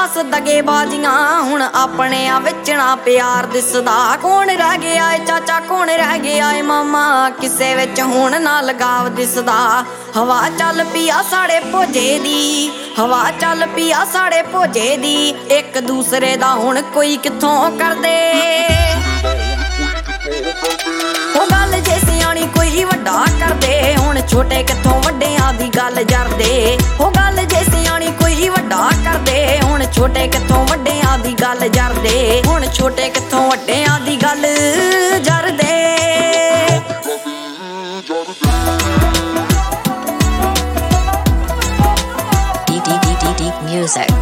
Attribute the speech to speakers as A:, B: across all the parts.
A: ਬਸ ਦਗੇਬਾਜ਼ੀਆਂ ਹੁਣ ਆਪਣੇ ਆ ਵਿੱਚ ਨਾ ਪਿਆਰ ਦਿਸਦਾ। ਕੌਣ ਰਹਿ ਗਿਆ ਏ ਚਾਚਾ ਕੌਣ ਰਹਿ ਗਿਆ ਏ ਮਾਮਾ ਕਿਸੇ ਵਿੱਚ ਹੁਣ ਨਾ ਲਗਾਵ ਦਿਸਦਾ। ਹਵਾ ਚੱਲ ਪਿਆ ਸਾਡੇ ਭੋਜੇ ਦੀ ਹਵਾ ਚੱਲ ਪਿਆ ਸਾਡੇ ਭੋਜੇ ਦੀ ਇੱਕ ਦੂਸਰੇ ਦਾ ਹੁਣ ਕੋਈ ਕਿੱਥੋਂ ਕਰਦੇ। ਉਹ ਗੱਲ ਜੇ ਸਿਆਣੀ ਕੋਈ ਵੱਡਾ ਕਰਦੇ ਹੁਣ ਛੋਟੇ ਕਿੱਥੋਂ ਵੱਡਿਆਂ ਦੀ ਗੱਲ ਜਰਦੇ। ਉਹ ਗੱਲ ਜੇ ਸਿਆਣੀ ਕੋਈ ਵੱਡਾ ਕਰਦੇ ਹੁਣ ਛੋਟੇ ਕਿੱਥੋਂ ਵੱਡਿਆਂ ਦੀ ਗੱਲ ਜਰਦੇ। ਹੁਣ ਛੋਟੇ ਕਿੱਥੋਂ ਵੱਡਿਆਂ ਦੀ ਗੱਲ ਜਰਦੇ।
B: Deep music.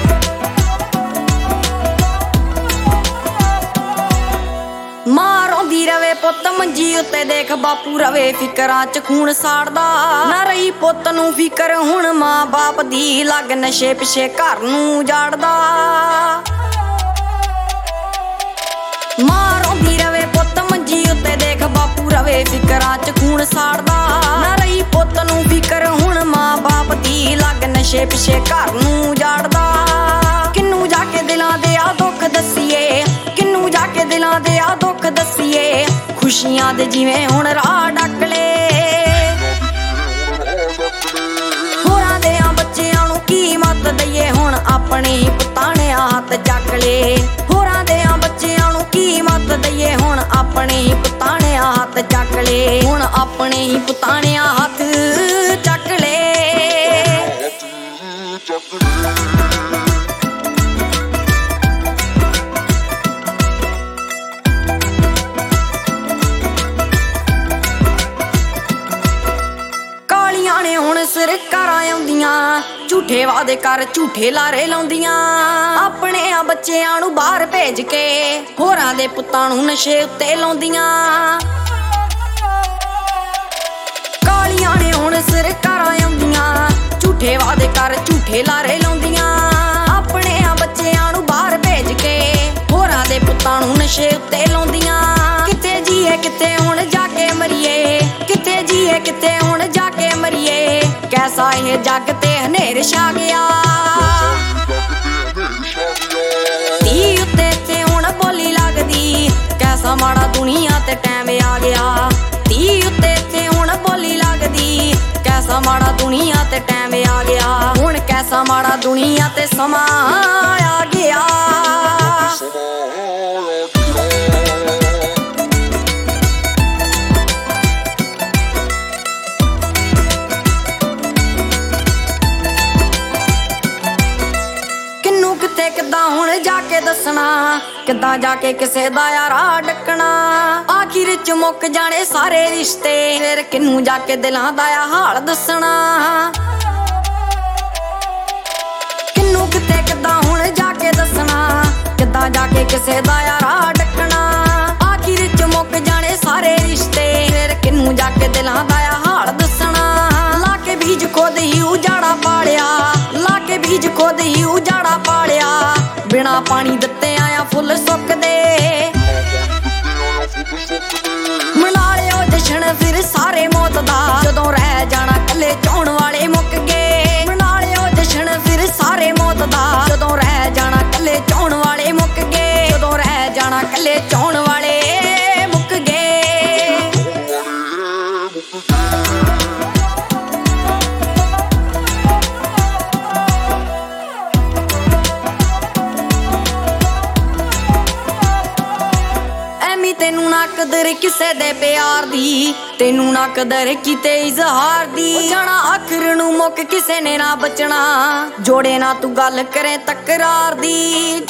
A: ਮਾਂ ਰੋਂਦੀ ਰਵੇ ਪੁੱਤ ਮੰਜੀ ਉੱਤੇ ਦੇਖ ਬਾਪੂ ਰਵੇ ਫਿਕਰਾਂ ਚ ਖੂਨ ਸਾੜਦਾ। ਨਾ ਰਹੀ ਪੁੱਤ ਨੂੰ ਫਿਕਰ ਹੁਣ ਮਾਂ ਬਾਪ ਦੀ ਲੱਗ ਨਸ਼ੇ ਪਿਛੇ ਘਰ ਨੂੰ ਜਾੜਦਾ। ਮਾਂ ਰੋਂਦੀ ਰਵੇ ਪੁੱਤ ਮੰਜੀ ਉੱਤੇ ਦੇਖ ਬਾਪੂ ਰਵੇ ਫਿਕਰਾਂ ਚ ਖੂਨ ਸਾੜਦਾ। ਨਾ ਰਹੀ ਪੁੱਤ ਨੂੰ ਫਿਕਰ ਹੁਣ ਮਾਂ ਬਾਪ ਦੀ ਲੱਗ ਨਸ਼ੇ ਪਿਛੇ ਘਰ ਨੂੰ ਜਾੜਦਾ। ਕਿੰਨੂੰ ਜਾ ਕੇ ਦਿਲਾਂ ਦੇ ਆ ਦੁੱਖ ਦਸੀਏ ਕਿੰਨੂੰ ਜਾ ਕੇ ਦਿਲਾਂ ਦੇ ਆ ਦੁੱਖ ਦਸੀਏ ਖੁਸ਼ੀਆਂ ਦੇ ਜਿਵੇਂ ਹੁਣ ਰਾਹ ਡੱਕ ਲੇ। ਹੋਰਾਂ ਦੇ ਆ ਬੱਚਿਆਂ ਨੂੰ ਕੀ ਮੱਤ ਦਈਏ ਹੁਣ ਆਪਣੇ ਹੀ ਪੁੱਤਾਂ ਨੇ ਹੱਥ ਚੱਕ ਲੇ। ਹੋਰਾਂ ਦੇ ਆ ਬੱਚਿਆਂ ਨੂੰ ਕੀ ਮੱਤ ਦਈਏ ਹੁਣ ਆਪਣੇ ਹੀ ਪੁੱਤਾਂ ਨੇ ਹੱਥ ਚੱਕ ਲੇ। ਹੁਣ ਆਪਣੇ ਹੀ ਪੁੱਤਾਂ ਨੇ ਹੱਥ ਚੱਕ ਲੇ। ਹੁਣ ਸਰਕਾਰਾਂ ਆਉਂਦੀਆਂ ਝੂਠੇ ਵਾਅਦੇ ਕਰ ਝੂਠੇ ਲਾਰੇ ਲਾਉਂਦੀਆਂ। ਆਪਣੇ ਆ ਬੱਚਿਆਂ ਨੂੰ ਬਾਹਰ ਭੇਜ ਕੇ ਹੋਰਾਂ ਦੇ ਪੁੱਤਾਂ ਨੂੰ ਨਸ਼ੇ ਉੱਤੇ ਲਾਉਂਦੀਆਂ। ਕਾਲੀਆਂ ਨੇ ਹੁਣ ਸਰਕਾਰਾਂ ਆਉਂਦੀਆਂ ਝੂਠੇ ਵਾਅਦੇ ਕਰ ਝੂਠੇ ਲਾਰੇ ਲਾਉਂਦੀਆਂ। ਆਪਣੇ ਆ ਬੱਚਿਆਂ ਨੂੰ ਬਾਹਰ ਭੇਜ ਕੇ ਹੋਰਾਂ ਦੇ ਪੁੱਤਾਂ ਨੂੰ ਨਸ਼ੇ ਉੱਤੇ ਲਾਉਂਦੀਆਂ। ਕਿੱਥੇ ਜੀਏ ਕਿੱਥੇ ਹੁਣ ਜਾ ਕੇ ਮਰੀਏ ਕਿੱਥੇ ਜੀਏ ਕਿੱਥੇ ਹੁਣ ਜਾ ਕੇ ਮਰੀਏ ਕੈਸਾ ਇਹ ਜੱਗ ਤੇ ਹਨੇਰ ਛਾ ਗਿਆ। ਧੀ ਉੱਤੇ ਇੱਥੇ ਹੁਣ ਬੋਲੀ ਲੱਗਦੀ ਕੈਸਾ ਮਾੜਾ ਦੁਨੀਆ ਤੇ ਟਾਈਮ ਆ ਗਿਆ। ਧੀ ਉੱਤੇ ਇੱਥੇ ਹੁਣ ਬੋਲੀ ਲੱਗਦੀ ਕੈਸਾ ਮਾੜਾ ਦੁਨੀਆ ਤੇ ਟਾਈਮ ਆ ਗਿਆ। ਹੁਣ ਕੈਸਾ ਮਾੜਾ ਦੁਨੀਆ ਤੇ ਸਮਾਂ ਆ ਗਿਆ। ਕਿੱਥੇ ਕਿੱਦਾਂ ਹੁਣ ਜਾ ਕੇ ਦੱਸਣਾ ਕਿੱਦਾਂ ਜਾ ਕੇ ਕਿਸੇ ਦਾ ਰਾਹ ਡੱਕਣਾ। ਆਖਿਰ ਚ ਮੁੱਕ ਜਾਣੇ ਸਾਰੇ ਰਿਸ਼ਤੇ ਫਿਰ ਕਿਹਨੂੰ ਜਾ ਕੇ ਦਿਲਾਂ ਦਾ ਹਾਲ ਦੱਸਣਾ। ਕਿਹਨੂੰ ਕਿੱਥੇ ਕਿੱਦਾਂ ਹੁਣ ਜਾ ਕੇ ਦੱਸਣਾ ਕਿੱਦਾਂ ਜਾ ਕੇ ਕਿਸੇ ਦਾ ਰਾਹ ਡੱਕਣਾ। ਆਖਿਰ ਚ ਮੁੱਕ ਜਾਣੇ ਸਾਰੇ ਰਿਸ਼ਤੇ ਫਿਰ ਕਿਹਨੂੰ ਜਾ ਕੇ ਦਿਲਾਂ ਦਾ ਹਾਲ ਦੱਸਣਾ। ਲਾ ਕੇ ਬੀਜ ਖੁਦ ਹੀ ਉਜਾੜਾ ਪਾਲਿਆ ਲਾ ਕੇ ਬੀਜ ਖੁਦ ਹੀ ਉਜਾੜਾ ਪਾਲਿਆ। ਬਿਨਾ ਪਾਣੀ ਦਿੱਤੇ ਆਇਆ ਫੁੱਲ ਸੁੱਕਦੇ। ਮਨਾ ਲਿਓ ਜਸ਼ਨ ਫਿਰ ਸਾਰੇ ਮੌਤ ਦਾ ਜਦੋਂ ਰਹਿ ਜਾਣਾ ਕੱਲੇ ਚਾਉਣ ਵਾਲੇ ਮੁੱਕ ਗਏ। ਮਨਾ ਲਿਓ ਜਸ਼ਨ ਫਿਰ ਸਾਰੇ ਮੌਤ ਦਾ ਜਦੋਂ ਰਹਿ ਜਾਣਾ ਕੱਲੇ ਚਾਉਣ ਵਾਲੇ ਮੁੱਕ ਗਏ। ਜਦੋਂ ਰਹਿ ਜਾਣਾ ਕੱਲੇ ਚਾਉਣ ਵਾਲੇ ਮੁੱਕ ਗਏ। ਤੈਨੂੰ ਨਾ ਕਦਰ ਕਿਸੇ ਦੇ ਪਿਆਰ ਦੀ ਤੈਨੂੰ ਨਾ ਕਦਰ ਕਿਤੇ ਇਜ਼ਹਾਰ ਦੀ। ਜਾਣਾ ਆਖਰ ਨੂੰ ਮੁੱਕ ਕਿਸੇ ਨੇ ਨਾ ਬਚਣਾ ਜੋੜੇ ਨਾ ਤੂੰ ਗੱਲ ਕਰੇ ਤਕਰਾਰ ਦੀ।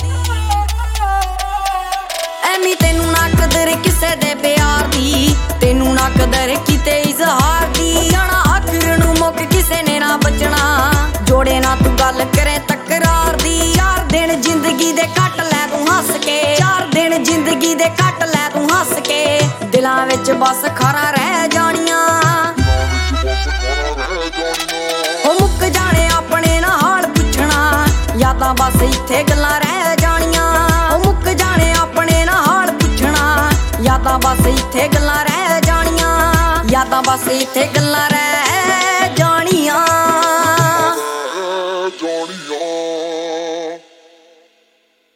A: ਐਵੇਂ ਤੈਨੂੰ ਨਾ ਕਦਰ ਕਿਸੇ ਦੇ ਪਿਆਰ ਦੀ ਤੈਨੂੰ ਨਾ ਕਦਰ ਕਿਤੇ ਇਜ਼ਹਾਰ ਦੀ। ਜਾਣਾ ਆਖਰ ਨੂੰ ਮੁੱਕ ਕਿਸੇ ਨੇ ਨਾ ਬਚਣਾ ਜੋੜੇ ਨਾ ਤੂੰ ਗੱਲ ਕਰੇ ਤਕਰਾਰ ਦੀ। 4 ਦਿਨ ਜ਼ਿੰਦਗੀ ਦੇ ਕੱਟ ਲੈ ਤੂੰ ਹੱਸ ਕੇ 4 ਦਿਨ ਜ਼ਿੰਦਗੀ ਦੇ ਕੱਟ ਲੈ ਤੂੰ ਹੱਸ ਕੇ ਦਿਲਾਂ ਵਿੱਚ ਬਸ ਖਾਰਾਂ ਰਹਿ ਜਾਣੀਆਂ। ਉਹ ਮੁੱਕ ਜਾਣੇ ਆਪਣੇ ਨਾਲ ਹਾਲ ਪੁੱਛਣਾ ਯਾਦਾਂ ਬਸ ਇੱਥੇ ਗੱਲਾਂ ਰਹਿ ਜਾਣੀਆਂ। ਉਹ ਮੁੱਕ ਜਾਣੇ ਆਪਣੇ ਨਾਲ ਹਾਲ ਪੁੱਛਣਾ ਯਾਦਾਂ ਬਸ ਇੱਥੇ ਗੱਲਾਂ ਰਹਿ ਜਾਣੀਆਂ। ਯਾਦਾਂ ਬਸ ਇੱਥੇ ਗੱਲਾਂ ਰਹਿ